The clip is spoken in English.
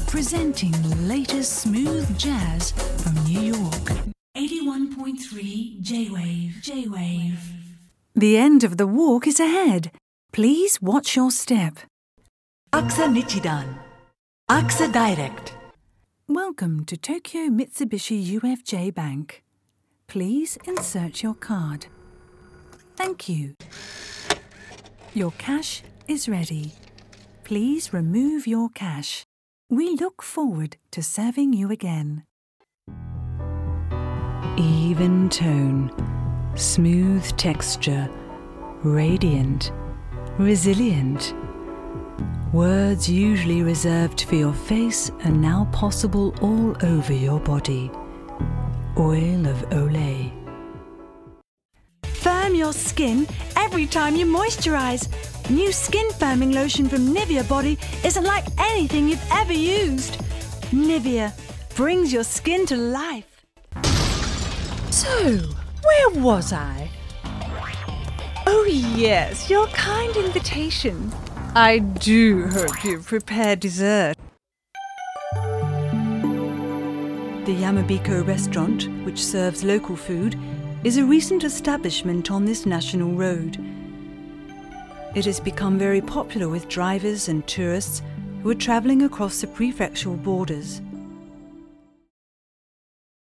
presenting the latest smooth jazz from New York. 81.3 J-Wave. The end of the walk is ahead. Please watch your step. AXA Nichidan. AXA Direct. Welcome to Tokyo Mitsubishi UFJ Bank. Please insert your card. Thank you. Your cash is ready. Please remove your cash. We look forward to serving you again. Even tone, smooth texture, radiant, resilient. Words usually reserved for your face are now possible all over your body. Oil of Olay. Firm your skin every time you moisturize. New skin firming lotion from Nivea Body isn't like anything you've ever used. Nivea brings your skin to life. So, where was I? Oh yes, your kind invitation. I do hope you've prepared dessert. The Yamabiko restaurant, which serves local food, is a recent establishment on this national road. It has become very popular with drivers and tourists who are travelling across the prefectural borders.